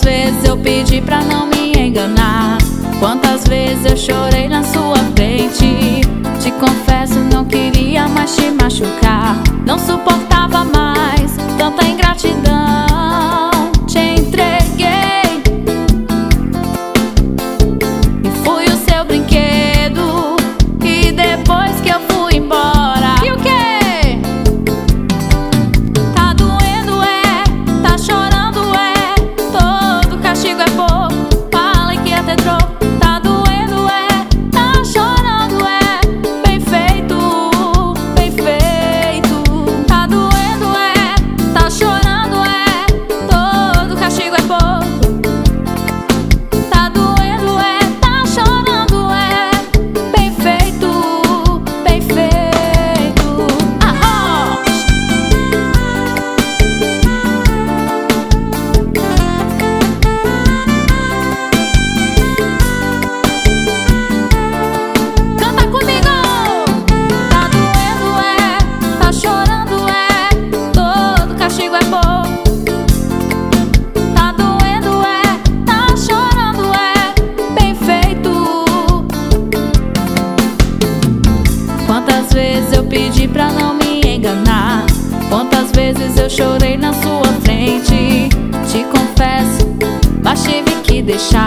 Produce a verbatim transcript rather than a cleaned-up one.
vezes eu pedi pra não me enganar? Quantas vezes eu chorei na sua frente? Te confesso, não queria mais te machucar. Não suportava mais tanta ingratidão. Te entreguei e fui o seu brinquedo. E depois que eu fui embora, e o quê? Tá doendo, é? Tá chorando, é? Todo castigo é pouco. Falei que ia ter troco. Tá doendo, é? Tá chorando, é? Bem feito, bem feito. Tá doendo, é? Tá chorando, é? Todo castigo é pouco. Tá doendo, é? Tá chorando, é? Bem feito, bem feito. Ah, oh! Canta comigo! Tá doendo, é? Tá chorando, é? Todo castigo é pouco. Tá doendo, é? Tá chorando, é? Bem feito. Quantas vezes eu pedi pra não me enganar? Quantas vezes eu chorei na sua frente? Te confesso, mas tive que deixar.